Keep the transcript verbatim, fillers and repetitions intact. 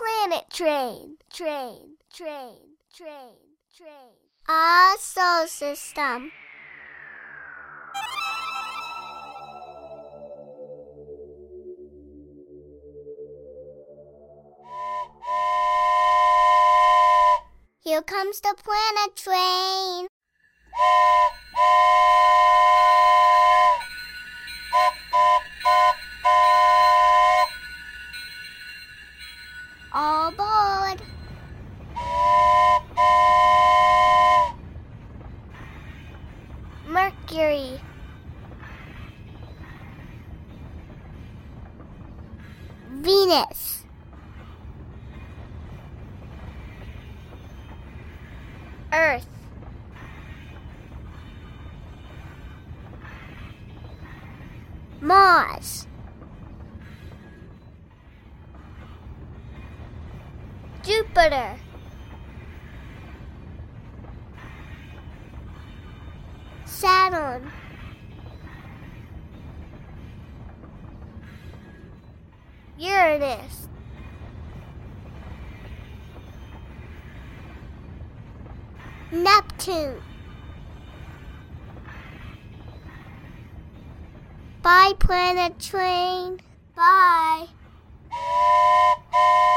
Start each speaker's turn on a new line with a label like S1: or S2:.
S1: planet train, train, train, train, train.
S2: Our solar system. Here comes the planet train. All aboard.
S1: Mercury,
S2: Venus,
S1: Earth,
S2: Mars,
S1: Jupiter,
S2: Saturn,
S1: Uranus,
S2: Neptune. Bye, planet train.
S1: bye.